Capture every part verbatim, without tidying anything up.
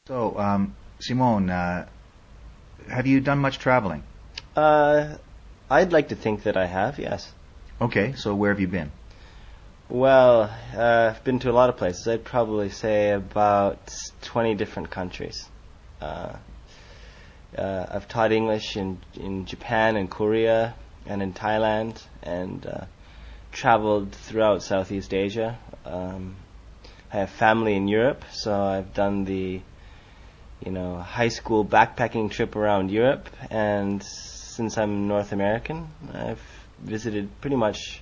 So, um, Simone, uh, have you done much traveling? Uh, I'd like to think that I have, yes. Okay, so where have you been? Well, uh, I've been to a lot of places. I'd probably say about twenty different countries. Uh, uh, I've taught English in in Japan and Korea and in Thailand, and uh, traveled throughout Southeast Asia. Um, I have family in Europe, so I've done the you know high school backpacking trip around Europe, and since I'm North American, I've visited pretty much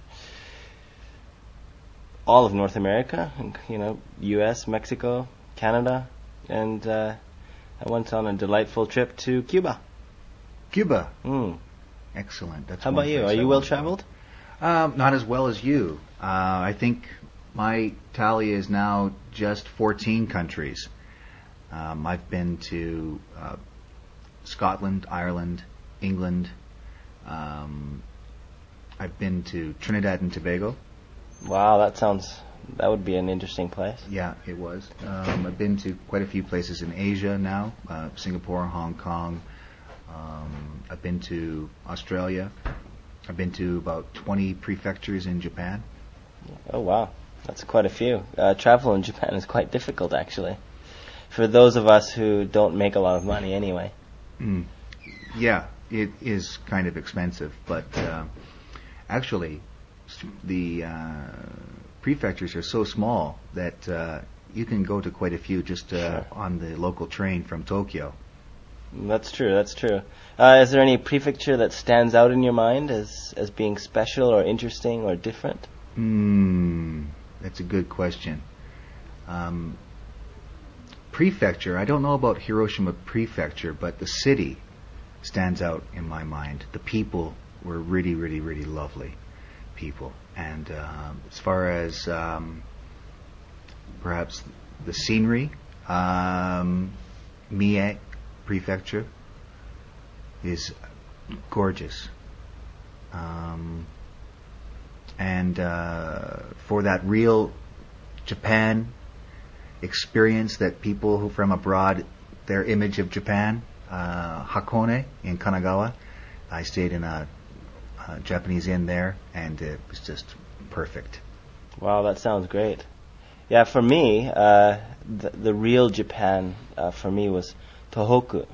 all of North America, you know, U S, Mexico, Canada, and uh, I went on a delightful trip to Cuba. Cuba. Mm. Excellent. That's How one about you? place Are I you well want to go. traveled? Um, not as well as you. Uh, I think my tally is now just fourteen countries. Um, I've been to uh, Scotland, Ireland, England. Um, I've been to Trinidad and Tobago. Wow, that sounds that would be an interesting place. Yeah, it was. Um, I've been to quite a few places in Asia now, uh, Singapore, Hong Kong. Um, I've been to Australia. I've been to about twenty prefectures in Japan. Oh wow, that's quite a few. Uh, travel in Japan is quite difficult, actually, for those of us who don't make a lot of money anyway. Mm. Yeah, it is kind of expensive, but uh, actually, s- the uh, prefectures are so small that uh, you can go to quite a few just uh, Sure. on the local train from Tokyo. That's true. That's true. Uh, is there any prefecture that stands out in your mind as as being special or interesting or different? Hmm, that's a good question. Um, prefecture, I don't know about Hiroshima Prefecture, but the city stands out in my mind. The people were really, really, really lovely people. And um as far as um, perhaps the scenery, um, Mie Prefecture is gorgeous. Um, and uh, for that real Japan experience that people who from abroad, their image of Japan, uh, Hakone in Kanagawa, I stayed in a, a Japanese inn there, and it was just perfect. Wow, that sounds great. Yeah, for me, uh, the, the real Japan uh, for me was Tohoku,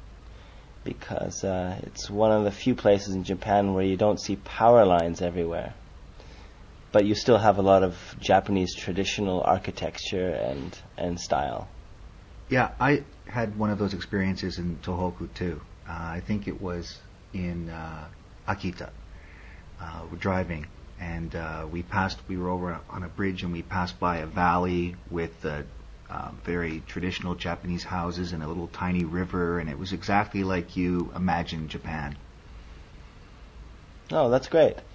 because uh, it's one of the few places in Japan where you don't see power lines everywhere, but you still have a lot of Japanese traditional architecture and and style. Yeah, I had one of those experiences in Tohoku too. Uh, I think it was in uh, Akita. Uh, we're driving, and uh, we passed. We were over on a bridge, and we passed by a valley with uh, uh, very traditional Japanese houses and a little tiny river, and it was exactly like you imagine Japan. Oh, that's great.